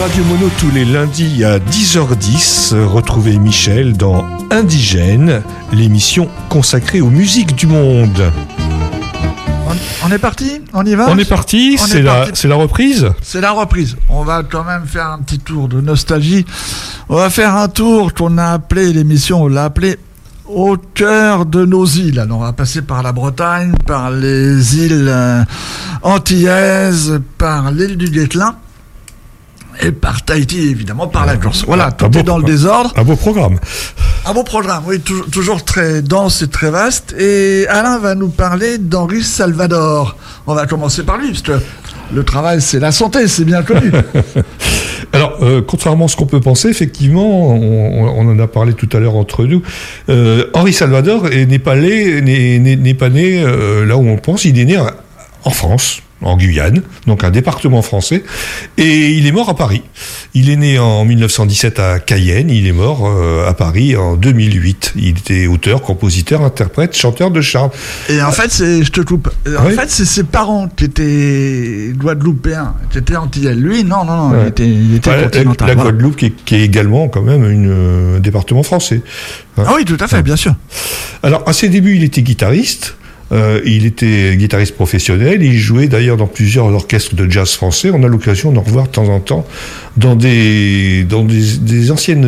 Radio Mono tous les lundis à 10h10. Retrouvez Michel dans Indigène, l'émission consacrée aux musiques du monde. On est parti ? On y va ? On est parti, c'est la reprise ? C'est la reprise. On va quand même faire un petit tour de nostalgie. On va faire un tour qu'on a appelé, l'émission, on l'a appelé Au cœur de nos îles. Alors on va passer par la Bretagne, par les îles antillaises, par l'île du Guesclin et par Tahiti, évidemment, par la Corse. Voilà, tout est dans le désordre. Un beau programme. Un beau programme, oui, toujours très dense et très vaste. Et Alain va nous parler d'Henri Salvador. On va commencer par lui, parce que le travail, c'est la santé, c'est bien connu. Alors, contrairement à ce qu'on peut penser, effectivement, on en a parlé tout à l'heure entre nous, Henri Salvador n'est pas né là où on pense, il est né en France, en Guyane, donc un département français, et il est mort à Paris. Il est né en 1917 à Cayenne, il est mort à Paris en 2008. Il était auteur, compositeur, interprète, chanteur de charme. Et en fait, je te coupe. En fait, c'est ses parents qui étaient guadeloupéens, qui étaient antillais. Lui, non, ouais. il était continental. La Guadeloupe qui est également quand même un département français. Ah oui, tout à fait, bien sûr. Alors, à ses débuts, il était guitariste. Il était guitariste professionnel, il jouait d'ailleurs dans plusieurs orchestres de jazz français. On a l'occasion d'en revoir de temps en temps dans des anciennes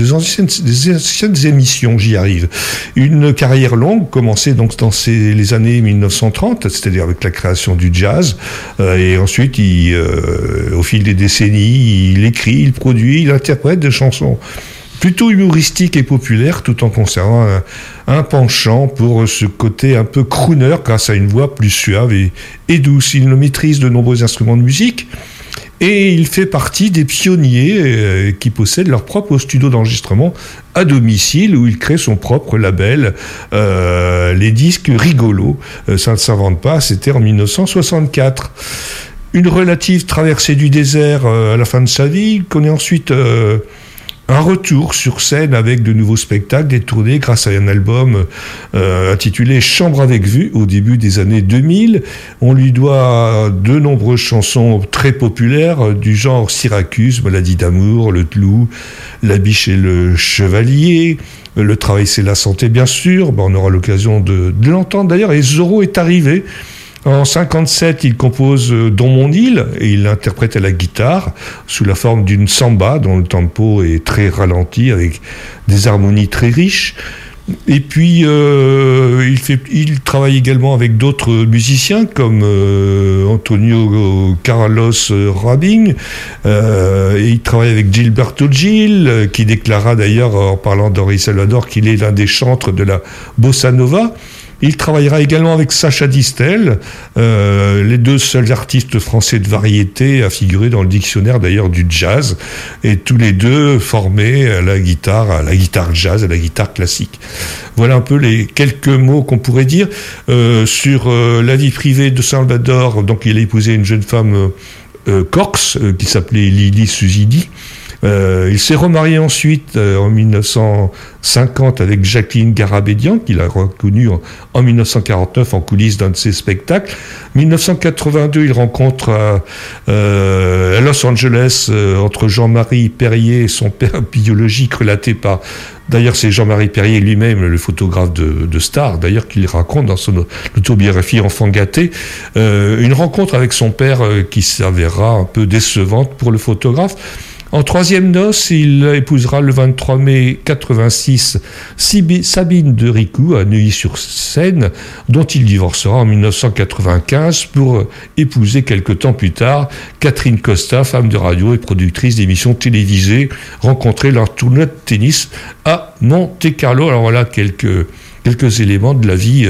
émissions, j'y arrive. Une carrière longue, commencée donc dans les années 1930, c'est-à-dire avec la création du jazz, et ensuite, au fil des décennies, il écrit, il produit, il interprète des chansons plutôt humoristique et populaire, tout en conservant un penchant pour ce côté un peu crooner, grâce à une voix plus suave et douce. Il maîtrise de nombreux instruments de musique, et il fait partie des pionniers qui possèdent leur propre studio d'enregistrement à domicile, où il crée son propre label, les disques Rigolo. Ça ne s'invente pas, c'était en 1964. Une relative traversée du désert à la fin de sa vie. Il connaît ensuite un retour sur scène avec de nouveaux spectacles, des tournées grâce à un album intitulé Chambre avec vue au début des années 2000. On lui doit de nombreuses chansons très populaires du genre Syracuse, Maladie d'amour, Le Clou, La biche et le chevalier, Le travail c'est la santé bien sûr. On aura l'occasion de l'entendre d'ailleurs. Et Zorro est arrivé. En 57, il compose Dans mon île et il l'interprète à la guitare sous la forme d'une samba dont le tempo est très ralenti avec des harmonies très riches. Et puis il travaille également avec d'autres musiciens comme Antonio Carlos Rabin, et il travaille avec Gilberto Gil, qui déclara d'ailleurs en parlant d'Henri Salvador qu'il est l'un des chantres de la bossa nova. Il travaillera également avec Sacha Distel, les deux seuls artistes français de variété à figurer dans le dictionnaire d'ailleurs du jazz, et tous les deux formés à la guitare jazz, à la guitare classique. Voilà un peu les quelques mots qu'on pourrait dire sur la vie privée de Salvador. Donc il a épousé une jeune femme corse qui s'appelait Lili Susidi. Il s'est remarié ensuite en 1950 avec Jacqueline Garabédian, qu'il a reconnue en 1949 en coulisses d'un de ses spectacles. 1982, il rencontre à Los Angeles entre Jean-Marie Perrier et son père biologique, relaté par... D'ailleurs, c'est Jean-Marie Perrier lui-même, le photographe de Star, d'ailleurs, qu'il raconte dans son autobiographie Enfant gâté. Une rencontre avec son père qui s'avérera un peu décevante pour le photographe. En troisième noce, il épousera le 23 mai 86 Sabine de Ricou à Neuilly-sur-Seine, dont il divorcera en 1995 pour épouser quelque temps plus tard Catherine Costa, femme de radio et productrice d'émissions télévisées, rencontrée lors d'un tournoi de tennis à Monte-Carlo. Alors voilà quelques éléments de la vie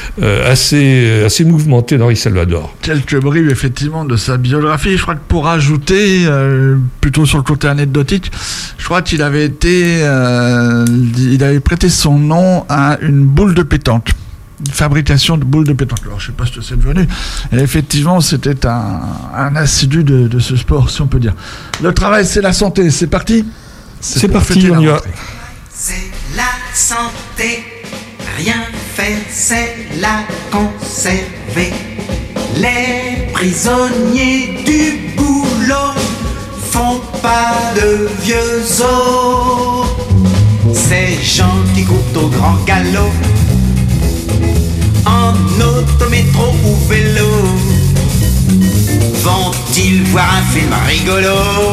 assez mouvementée d'Henri Salvador. Quelques bribes effectivement de sa biographie. Je crois que pour ajouter, plutôt sur le côté anecdotique, je crois qu'il avait il avait prêté son nom à une boule de pétanque. Une fabrication de boules de pétanque. Alors je sais pas ce que c'est devenu. Et effectivement, c'était un assidu de ce sport, si on peut dire. Le travail, c'est la santé. C'est parti ? C'est parti, on y va. C'est la santé. Rien faire, c'est la conserver. Les prisonniers du boulot font pas de vieux os. Ces gens qui courent au grand galop, en auto, métro ou vélo, vont-ils voir un film rigolo?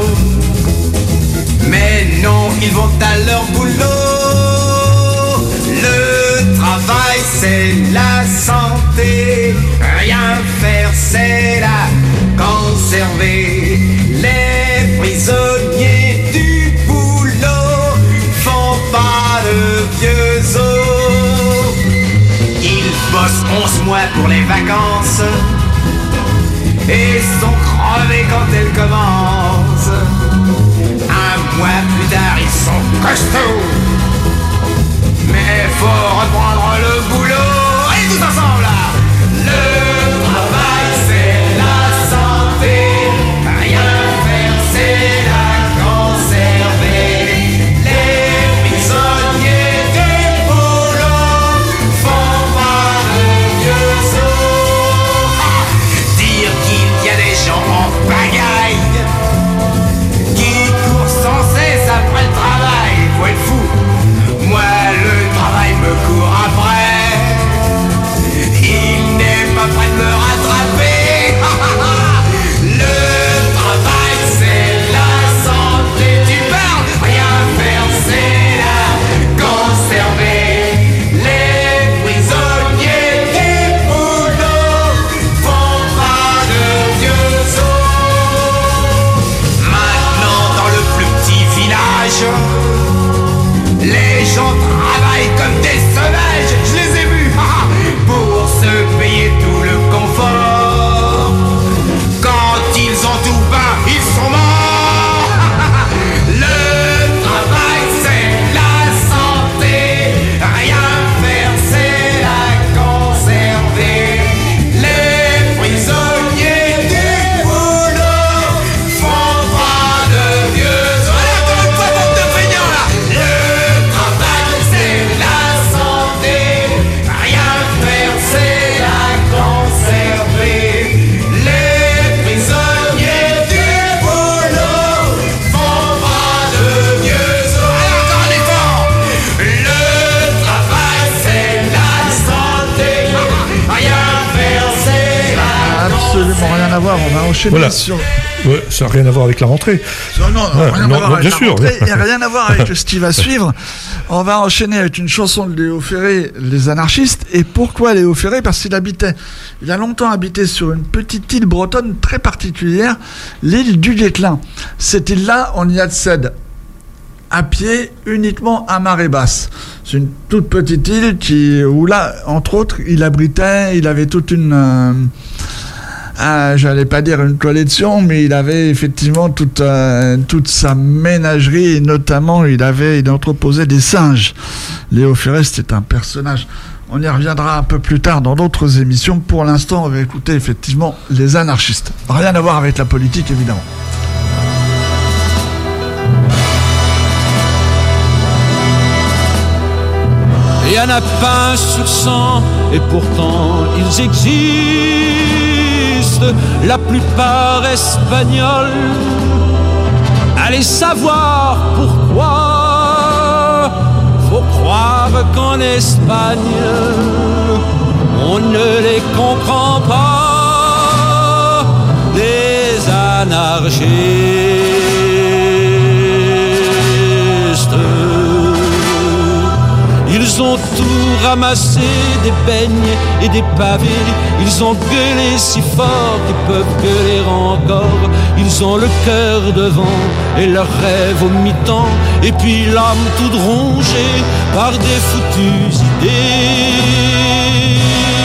Mais non, ils vont à leur boulot. Le travail c'est la santé, rien faire c'est la conserver. Les prisonniers du boulot font pas de vieux os. Ils bossent 11 mois pour les vacances et sont crevés quand elles commencent. Un mois plus tard, ils sont costauds, mais faut reprendre le boulot. Allez tous ensemble là. Le travail c'est la santé, rien faire c'est la conserver. Les prisonniers du boulot font pas de vieux os. Dire qu'il y a des gens en pagaille qui courent sans cesse après le travail, faut être fou. Moi le travail me court après, il n'est pas prêt de me rattraper. Le travail c'est la santé, tu parles, rien faire c'est la conserver. Les prisonniers du boulot font pas de vieux os. Maintenant dans le plus petit village, les gens travaillent comme des sauvages, je les ai vus, pour se payer tout le confort. Quand ils ont tout peint, ils sont morts. Le travail c'est la santé, rien faire c'est la conserver. Les prisonniers du boulot font pas de vieux os. Allez, encore une fois, bande de feignants là. Le travail c'est la santé, rien faire c'est la conserver. Les prisonniers du boulot font pas de vieux os. Allez, encore un effort. Le travail c'est la santé, rien faire c'est la Absolument rien à voir, on va enchaîner Voilà. sur... Ouais, ça n'a rien à voir avec la rentrée. Non, rien non, à voir non, avec bien la sûr. rentrée et rien à voir avec ce qui va suivre. On va enchaîner avec une chanson de Léo Ferré, Les Anarchistes. Et pourquoi Léo Ferré? Parce qu'il a longtemps habité sur une petite île bretonne très particulière, l'île du Guesclin. Cette île-là, on y accède à pied uniquement à marée basse. C'est une toute petite île où là, entre autres, il avait toute une... j'allais pas dire une collection, mais il avait effectivement toute sa ménagerie, et notamment il entreposait des singes. Léo Ferré, c'était un personnage. On y reviendra un peu plus tard dans d'autres émissions. Pour l'instant, on va écouter effectivement Les Anarchistes. Rien à voir avec la politique, évidemment. Il y en a pas un sur 100, et pourtant ils existent, la plupart espagnols. Allez savoir pourquoi. Faut croire qu'en Espagne on ne les comprend pas, les anarchistes. Ils ont tout ramassé, des beignes et des pavés. Ils ont gueulé si fort qu'ils peuvent gueuler encore. Ils ont le cœur devant et leurs rêves au mi-temps. Et puis l'âme toute rongée par des foutues idées.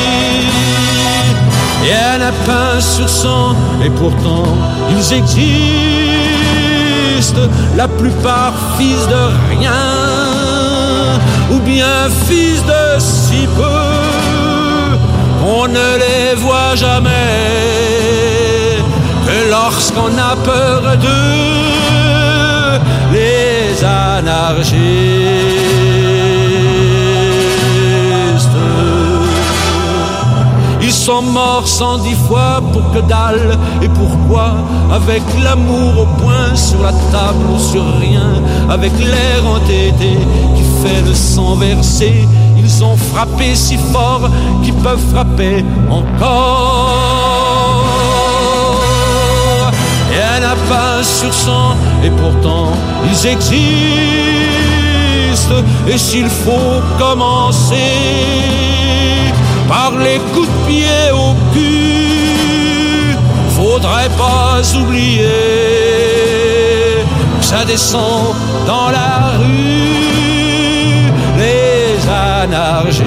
Il y en a pas un sur 100 et pourtant ils existent. La plupart fils de rien, ou bien fils de si peu, on ne les voit jamais que lorsqu'on a peur d'eux, les anarchistes. Ils sont morts 110 fois pour que dalle. Et pourquoi? Avec l'amour au point sur la table ou sur rien, avec l'air entêté qui fait le sang versé, ils ont frappé si fort qu'ils peuvent frapper encore. Et un n'a pas un sur 100 et pourtant ils existent. Et s'il faut commencer par les coups de pied au cul, faudrait pas oublier que ça descend dans la rue, les anarchistes.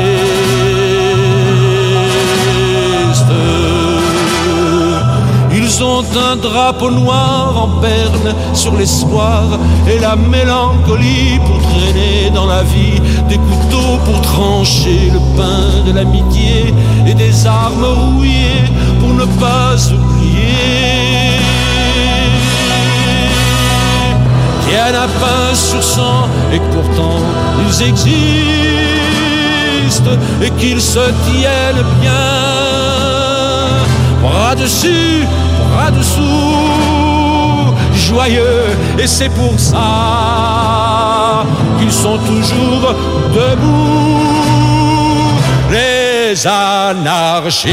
Ils ont un drapeau noir en berne sur l'espoir et la mélancolie pour traîner dans la vie des couteaux pour trancher le pain de l'amitié et des armes rouillées pour ne pas oublier qu'il y en a pas sur 100 et que pourtant ils existent et qu'ils se tiennent bien bras dessus, bras dessous, joyeux, et c'est pour ça qu'ils sont toujours debout, les anarchistes.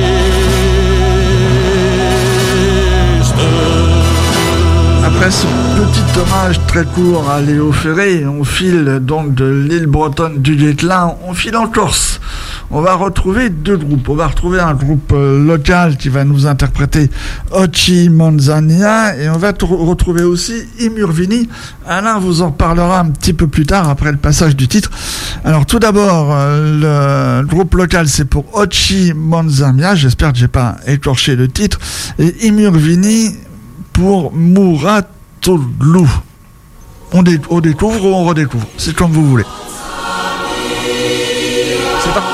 Après ce petit hommage très court à Léo Ferré, on file donc de l'île bretonne du Guesclin, on file en Corse. On va retrouver deux groupes. On va retrouver un groupe local qui va nous interpréter Ochi Manzania et on va retrouver aussi Imurvini. Alain vous en parlera un petit peu plus tard après le passage du titre. Alors tout d'abord, le groupe local c'est pour Ochi Manzania, j'espère que j'ai pas écorché le titre, et Imurvini pour Muratoglu. On découvre ou on redécouvre, c'est comme vous voulez. C'est parti.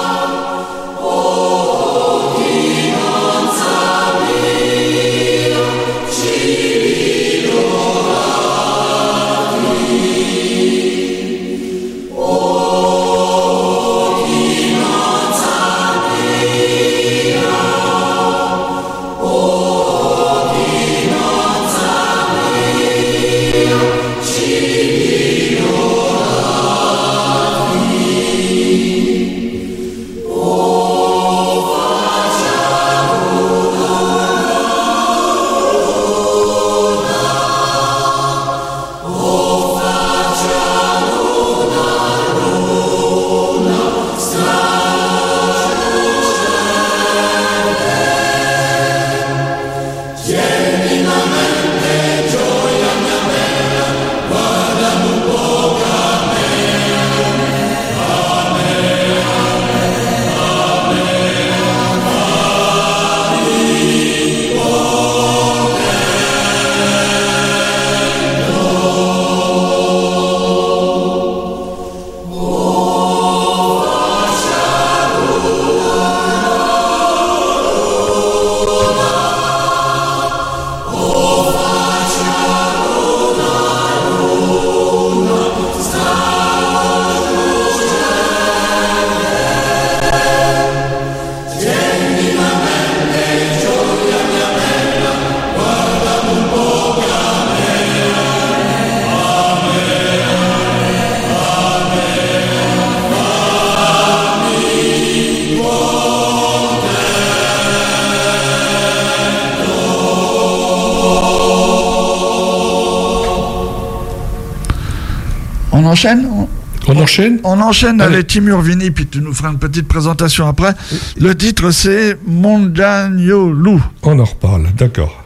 On enchaîne avec Imurvini, puis tu nous feras une petite présentation après. Le titre c'est Mondaniolu. On en reparle, d'accord.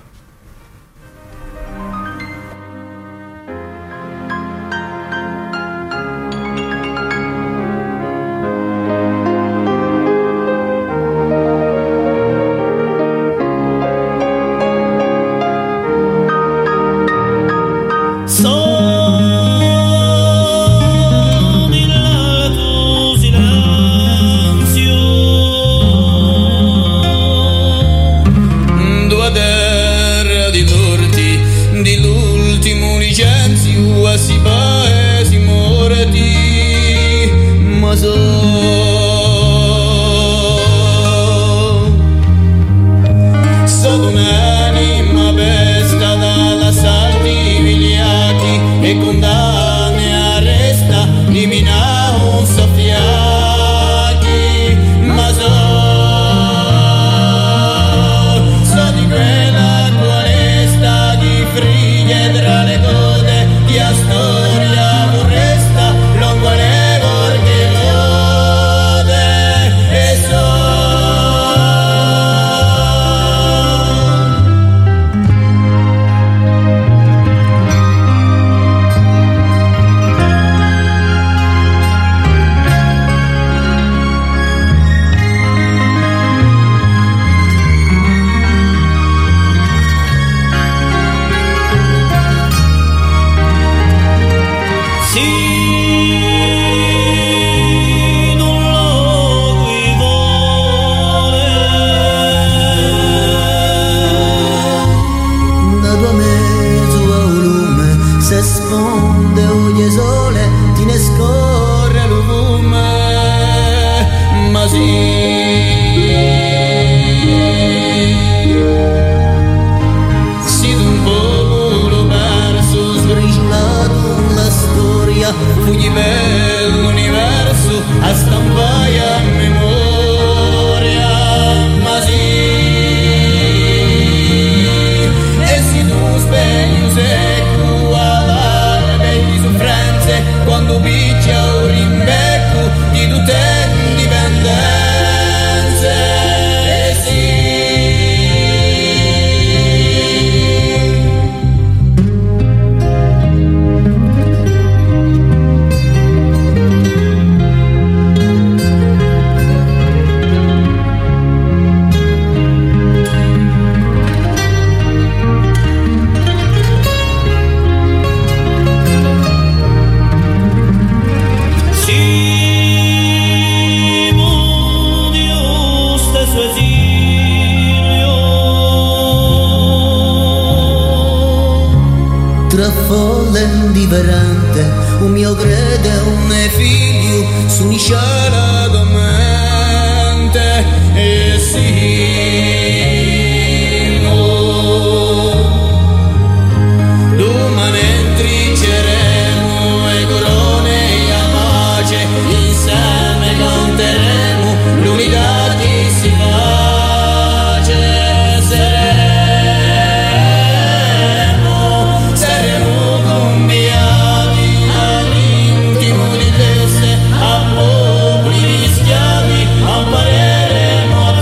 natura folle e indifferente, un mio crede, un mio figlio, s'unisce alla mente e siamo domani intrinceremo e corone e a pace, insieme canteremo l'unità che si face. Saremo conviati all'intimo di teste, a popoli rischiati, appareremo a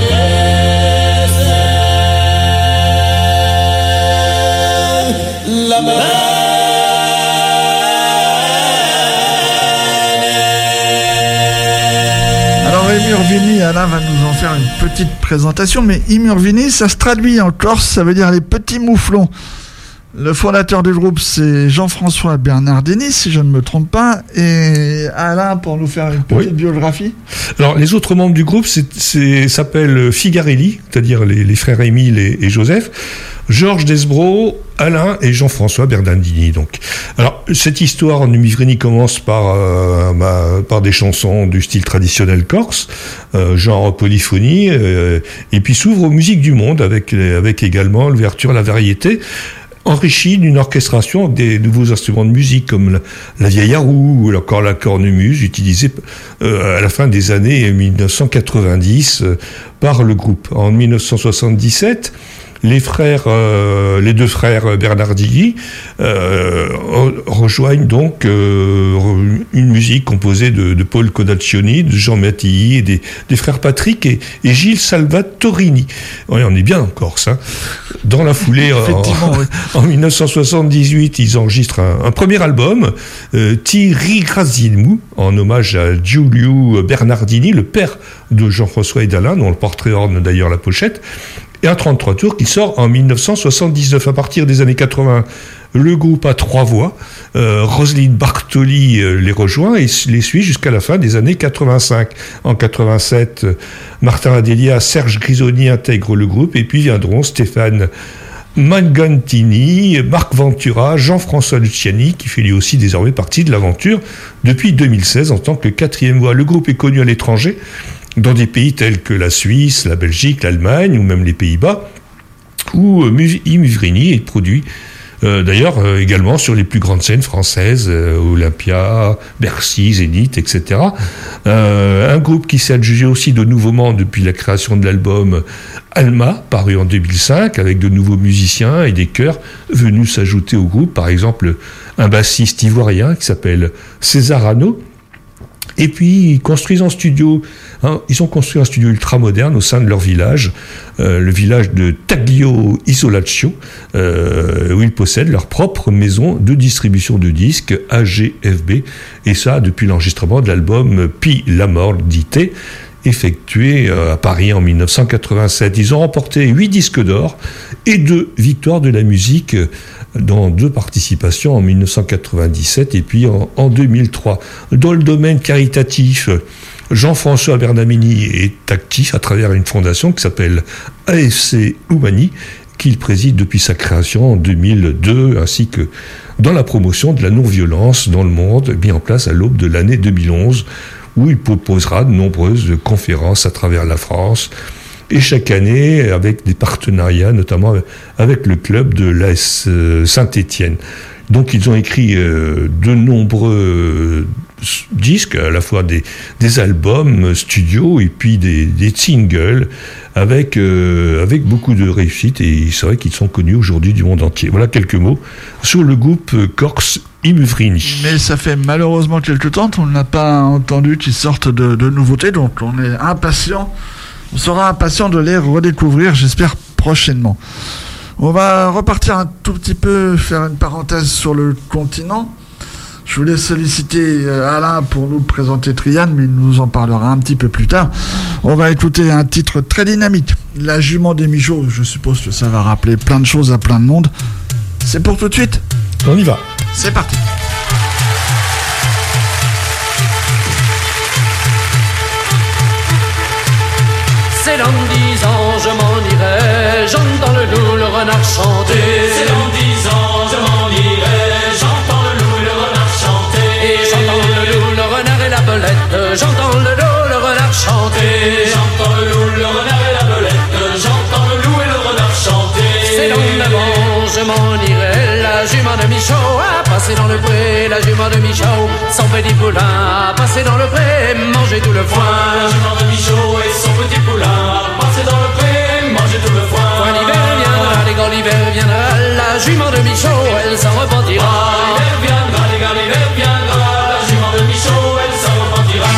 tese. La Alors Imurvini, Alain va nous en faire une petite présentation, mais Imurvini, ça se traduit en Corse, ça veut dire les petits mouflons. Le fondateur du groupe, c'est Jean-François Bernardini, si je ne me trompe pas, et Alain, pour nous faire une petite biographie. Alors, les autres membres du groupe s'appellent Figarelli, c'est-à-dire les frères Émile et Joseph, Georges Desbro, Alain et Jean-François Bernardini. Donc, alors cette histoire en Imurvini commence par des chansons du style traditionnel corse, genre polyphonie, et puis s'ouvre aux musiques du monde avec également l'ouverture à la variété, enrichi d'une orchestration avec des nouveaux instruments de musique comme la vieille arou ou encore la cornemuse utilisée à la fin des années 1990 par le groupe. En 1977, les deux frères Bernardini rejoignent donc une musique composée de Paul Codaccioni, de Jean Mattei et des frères Patrick et Gilles Salvatorini. Oui, on est bien en Corse. Hein. Dans la foulée, en 1978, ils enregistrent un premier album, Ti ringraziamo, en hommage à Giulio Bernardini, le père de Jean-François et d'Alain, dont le portrait orne d'ailleurs la pochette. Et un 33 tours qui sort en 1979. À partir des années 80, le groupe a 3 voix. Roselyne Bartoli les rejoint et les suit jusqu'à la fin des années 85. En 87, Martin Adelia, Serge Grisoni intègrent le groupe et puis viendront Stéphane Mangantini, Marc Ventura, Jean-François Luciani, qui fait lui aussi désormais partie de l'aventure depuis 2016 en tant que 4e voix. Le groupe est connu à l'étranger, dans des pays tels que la Suisse, la Belgique, l'Allemagne ou même les Pays-Bas, où Imurvini est produit d'ailleurs également sur les plus grandes scènes françaises, Olympia, Bercy, Zénith, etc. Un groupe qui s'est adjugé aussi de nouveaux membres depuis la création de l'album Alma, paru en 2005, avec de nouveaux musiciens et des chœurs venus s'ajouter au groupe, par exemple un bassiste ivoirien qui s'appelle César Hano. Et puis, ils construisent un studio. Ils ont construit un studio ultra moderne au sein de leur village, le village de Taglio Isolaccio, où ils possèdent leur propre maison de distribution de disques, AGFB, et ça depuis l'enregistrement de l'album Pi la Mordite, effectué à Paris en 1987. Ils ont remporté 8 disques d'or et 2 victoires de la musique dans 2 participations en 1997 et puis en 2003. Dans le domaine caritatif, Jean-François Bernardini est actif à travers une fondation qui s'appelle AFC Humani, qu'il préside depuis sa création en 2002, ainsi que dans la promotion de la non-violence dans le monde, mis en place à l'aube de l'année 2011, où il proposera de nombreuses conférences à travers la France, et chaque année avec des partenariats, notamment avec le club de l'AS Saint-Étienne. Donc ils ont écrit de nombreux disques, à la fois des albums studio et puis des singles avec beaucoup de réussite, et c'est vrai qu'ils sont connus aujourd'hui du monde entier. Voilà quelques mots sur le groupe corse Imurvini. Mais ça fait malheureusement quelques temps qu'on n'a pas entendu qu'ils sortent de nouveautés, donc on est impatient. On sera impatient de les redécouvrir, j'espère, prochainement. On va repartir un tout petit peu, faire une parenthèse sur le continent. Je voulais solliciter Alain pour nous présenter Triane, mais il nous en parlera un petit peu plus tard. On va écouter un titre très dynamique, La jument des Michauds. Je suppose que ça va rappeler plein de choses à plein de monde. C'est pour tout de suite. On y va. C'est parti. C'est dans 10 ans, je m'en irai, j'entends le loup, le renard chanter. C'est dans 10 ans, je m'en irai, jument de Michaud, son petit poulain, passé dans le pré, manger tout le foin. La jument de Michaud et son petit poulain, passé dans le pré, manger tout le foin. Quand l'hiver viendra, les gars, l'hiver viendra, la jument de Michaud, elle s'en repentira. L'hiver viendra, les gars, l'hiver viendra, la jument de Michaud, elle s'en repentira.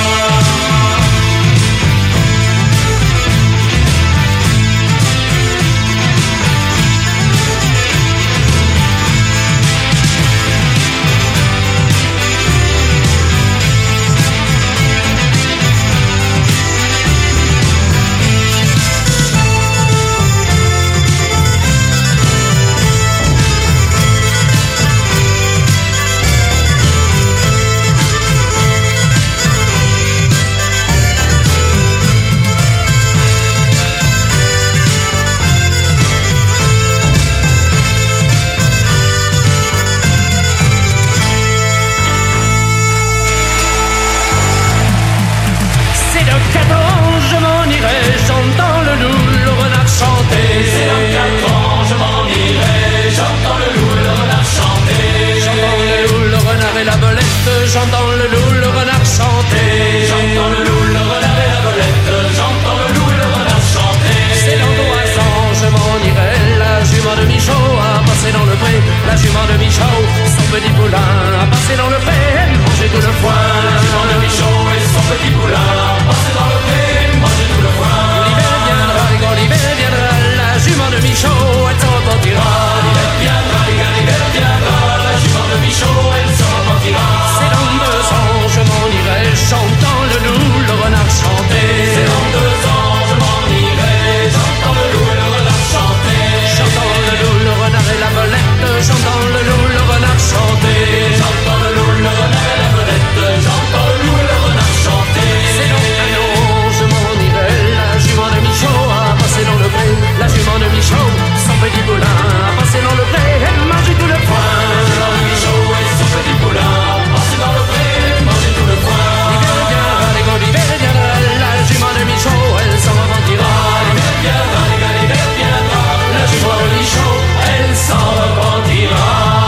J'entends le loup, le renard chanter. J'entends le loup, le renard et la belette. J'entends le loup et le renard chanter. C'est dans 3 ans, je m'en irai. La jument de Michaud a passé dans le pré. La jument de Michaud, son petit poulain a passé dans le pré. Manger tout le foin. La jument de Michaud et son petit poulain passé dans le pré. Manger tout le foin. L'hiver viendra, les gars, l'hiver viendra. La jument de Michaud, elle s'en repentira. L'hiver viendra, les gars, l'hiver viendra. La jument de Michaud, elle s'en repentira. C'est dans 2 ans, je m'en irai. J'entends le loup, le renard chanter. C'est dans 2 ans, je m'en irai. J'entends le loup et le renard chanter. J'entends le loup, le renard et la belette. J'entends le loup, le renard chanter. J'entends le loup, le renard et la belette. J'entends le loup et le renard chanter. C'est dans 1 an, je m'en irai. La jument de Michaud a passé dans le pré. La jument de Michaud, son petit poulain a passé dans le pré. Elle mange tout le foin. La jument de Michaud et son petit poulain passé dans le pré. Manger tout le foin. L'hiver viendra, les gars, l'hiver viendra. La jument de Michaud, elle s'en repentira. L'hiver viendra, les gars, l'hiver viendra. La jument de Michaud, elle s'en repentira.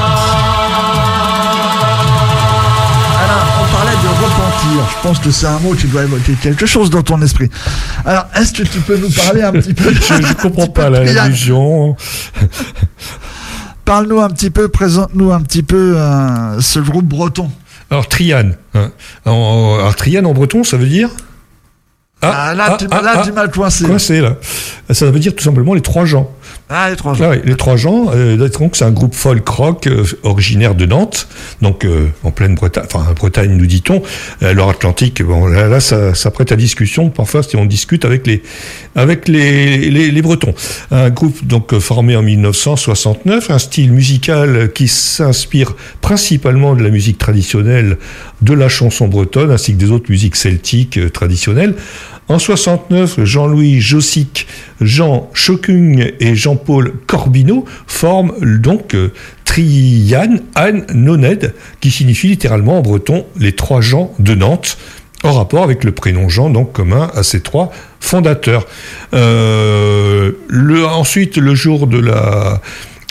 Alors, on parlait de repentir. Je pense que c'est un mot qui doit évoquer quelque chose dans ton esprit. Alors, est-ce que tu peux nous parler un petit peu Je comprends pas l'allusion. Parle-nous un petit peu, présente-nous un petit peu ce groupe breton. Alors, Triane. Hein. Alors, Triane en breton, ça veut dire Tu m'as coincé. Coincé, là. Ça veut dire tout simplement les 3 gens. Ah, les 3 gens. Ah oui, les 3 gens, donc c'est un groupe folk rock originaire de Nantes, donc en pleine Bretagne, enfin Bretagne nous dit-on, Loire-Atlantique. Bon, là ça prête à discussion parfois si on discute avec les Bretons. Un groupe donc formé en 1969, un style musical qui s'inspire principalement de la musique traditionnelle, de la chanson bretonne ainsi que des autres musiques celtiques traditionnelles. En 69, Jean-Louis Jossic, Jean Chocung et Jean-Paul Corbineau forment donc Triane Anne Noned, qui signifie littéralement en breton les 3 gens de Nantes, en rapport avec le prénom Jean, donc commun à ces 3 fondateurs. Ensuite, le jour de la...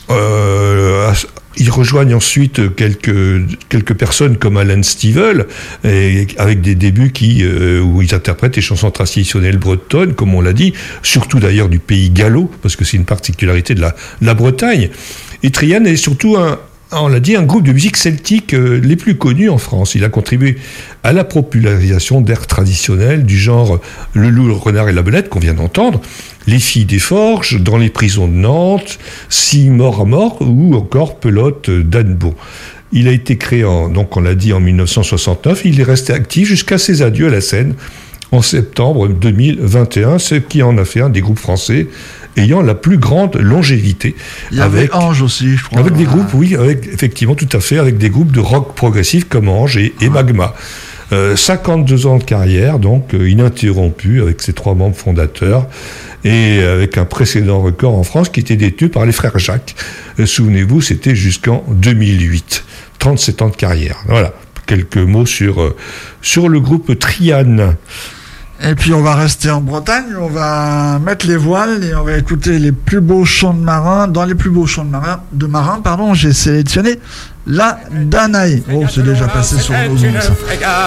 ils rejoignent ensuite quelques personnes comme Alan Stivell, et avec des débuts où ils interprètent les chansons traditionnelles bretonnes, comme on l'a dit, surtout d'ailleurs du pays gallo, parce que c'est une particularité de la Bretagne. Et Triane est surtout on l'a dit, un groupe de musique celtique les plus connus en France. Il a contribué à la popularisation d'airs traditionnels du genre Le Loup, le Renard et la Belette, qu'on vient d'entendre, Les Filles des Forges, Dans les prisons de Nantes, Si mort à mort, ou encore Pelote d'Annebon. Il a été créé, donc on l'a dit, en 1969. Il est resté actif jusqu'à ses adieux à la scène en septembre 2021, ce qui en a fait un des groupes français ayant la plus grande longévité. Il y avait Ange aussi, je crois. Avec des groupes, oui, effectivement, tout à fait, avec des groupes de rock progressif comme Ange et Magma. 52 ans de carrière, donc ininterrompue, avec ses 3 membres fondateurs, et avec un précédent record en France qui était détenu par les frères Jacques. Souvenez-vous, c'était jusqu'en 2008. 37 ans de carrière. Voilà, quelques mots sur le groupe Triane. Et puis on va rester en Bretagne, on va mettre les voiles et on va écouter les plus beaux chants de marins. Dans les plus beaux chants de marins, j'ai sélectionné la Danae. Oh, c'est déjà passé sur nos ondes, ça.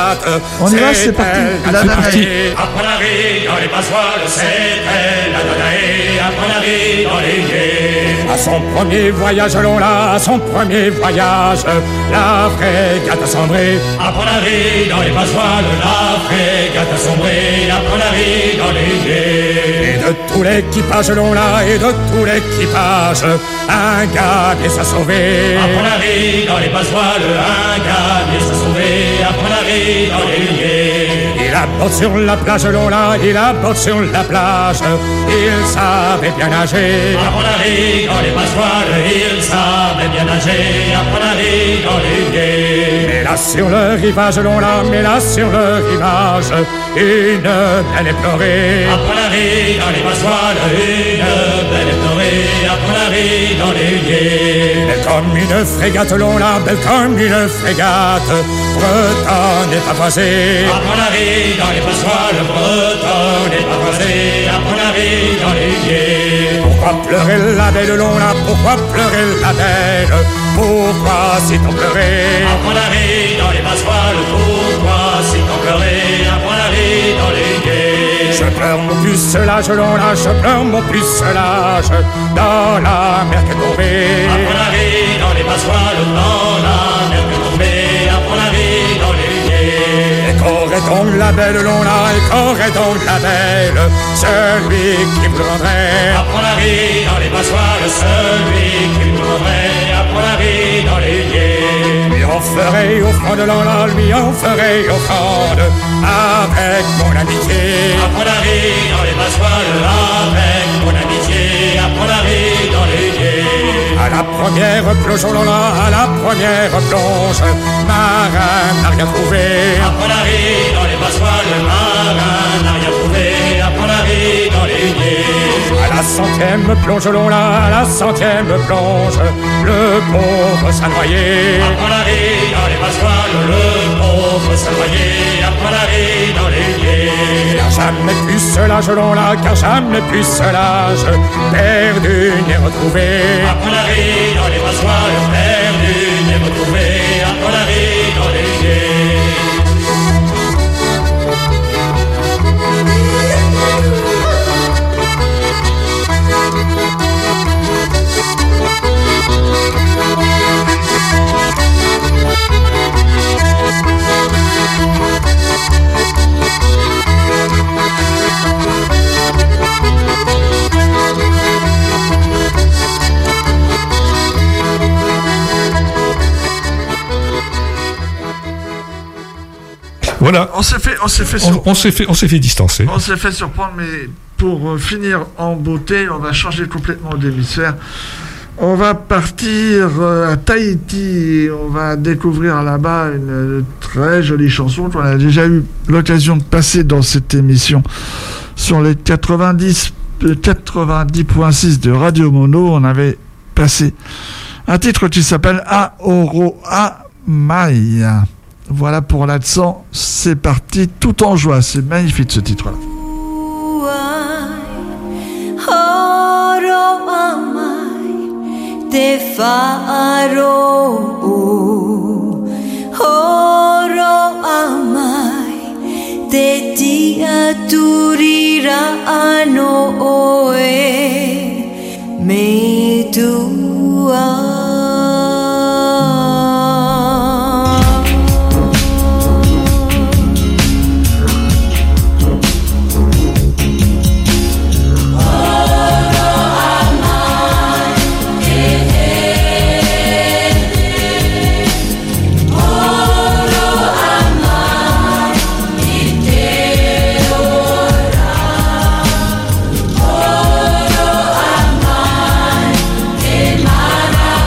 On y va, c'est parti. La Danae. Après la rive dans les passoires, c'était la Danae. Après la rive dans les guets. À son premier voyage long là, à son premier voyage, la frégate a sombré. Après la rive dans les passoires, la frégate a sombré. Après la rive dans les guets. Et de tout l'équipage long là, et de tout l'équipage, un gars qui s'est sauvé. Après la rive dans les passoires, un gars qui s'est sauvé. Après la rive dans les guets. Il aborde sur la plage long là, il aborde sur la plage. Il savait bien nager. Après la rive dans les passoires, il savait bien nager. Après la rive dans les guets. Mais là sur le rivage long là, mais là sur le rivage, une belle éplorée. Après la rive dans les passoires, une belle éplorée. Après la rive dans les guets. Belle comme une frégate long là, belle comme une frégate, bretonne est pavoisée. Après la rive dans les passoires, le bretonne est pavoisée. Après la rive dans les guets. Pourquoi pleurer la belle long là? Pourquoi pleurer la belle? Pourquoi si t'en pleurer? Après la rive dans les passoires, pourquoi si t'en pleurer? Après la rive dans les guets. Je pleure mon pucelage long là, je pleure mon pucelage dans la mer qui est tombée. Après la rive dans les passoires, dans la mer qui est tombée. Après la rive dans les guets. Et qu'aurait donc la belle long là, et qu'aurait donc la belle, celui qui me rendrait. Après la rive dans les passoires, celui qui me rendrait. Après la rive dans les guets. Lui en ferait offrande long là, lui en ferait offrande avec mon amitié. Après la rive dans les passoires, avec mon amitié. Après la rive dans les guets. À la première plonge long là, à la première plonge, marin n'a rien trouvé. Après la rive dans les passoires, le marin n'a rien trouvé. Après la rive dans les guets. À la centième plonge long là, à la centième plonge, le pauvre s'est noyé. Après la rive dans les passoires, le pauvre s'est noyé. Après la rive dans les guets. Car jamais plus celage long là, car jamais plus celage, perdu n'est retrouvé. Après la rive dans les passoires, perdu n'est retrouvé. Après la rive dans les guets. Voilà. On s'est fait distancer. On s'est fait surprendre, mais pour finir en beauté, on va changer complètement d'hémisphère. On va partir à Tahiti et on va découvrir là-bas une très jolie chanson qu'on a déjà eu l'occasion de passer dans cette émission sur les 90.6 de Radio Mono. On avait passé un titre qui s'appelle Aoroa Maya. Voilà pour l'accent, c'est parti, tout en joie, c'est magnifique ce titre-là. Te faro horo amai te tia turira ano oe me tua. Mara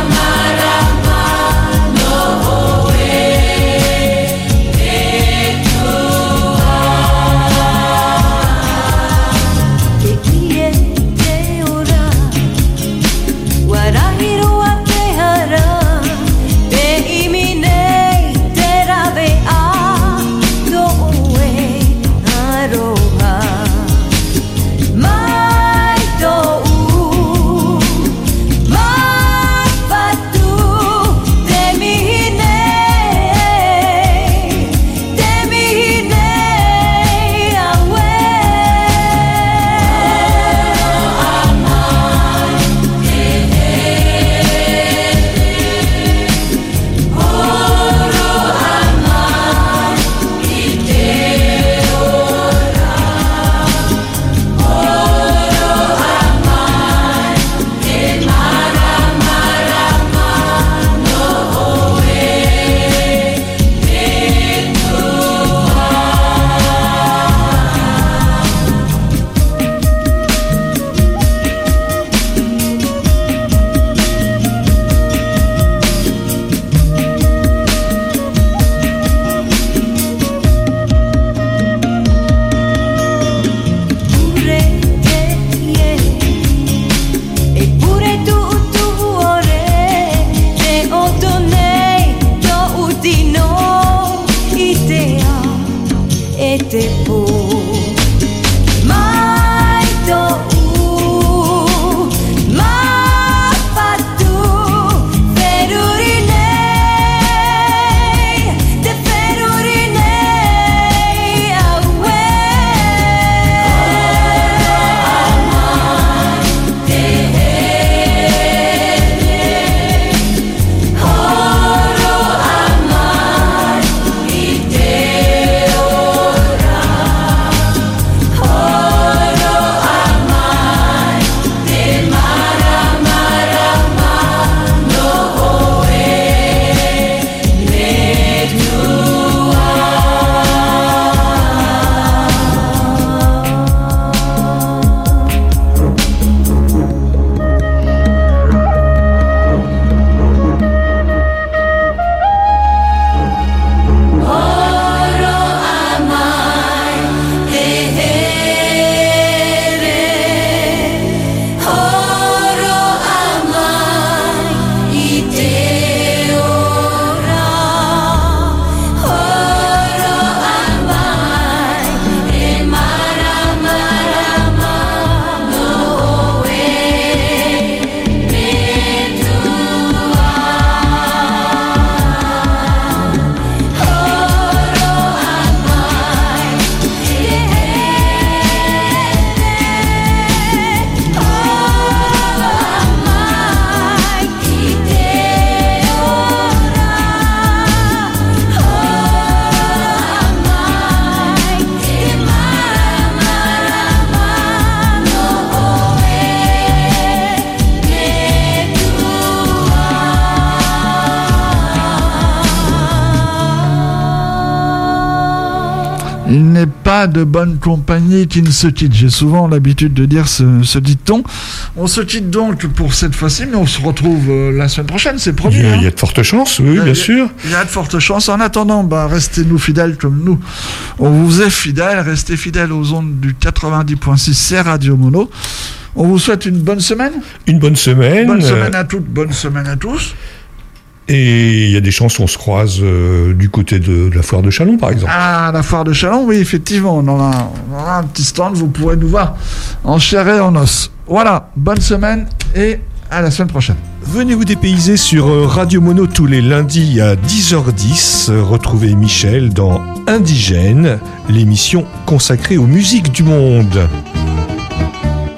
Il n'est pas de bonne compagnie qui ne se quitte. J'ai souvent l'habitude de dire ce dicton. On se quitte donc pour cette fois-ci, mais on se retrouve la semaine prochaine, c'est promis. Il y a de fortes chances, oui, bien sûr. Il y a de fortes chances. En attendant, restez-nous fidèles comme nous. On vous est fidèles. Restez fidèles aux ondes du 90.6, c'est Radio Mono. On vous souhaite une bonne semaine. Une bonne semaine. Bonne semaine à toutes, bonne semaine à tous. Et il y a des chances qu'on se croise du côté de la foire de Châlons, par exemple. Ah, la foire de Châlons, oui, effectivement. On aura un petit stand, vous pourrez nous voir en chair et en os. Voilà, bonne semaine et à la semaine prochaine. Venez vous dépayser sur Radio Mono tous les lundis à 10h10. Retrouvez Michel dans Indigène, l'émission consacrée aux musiques du monde.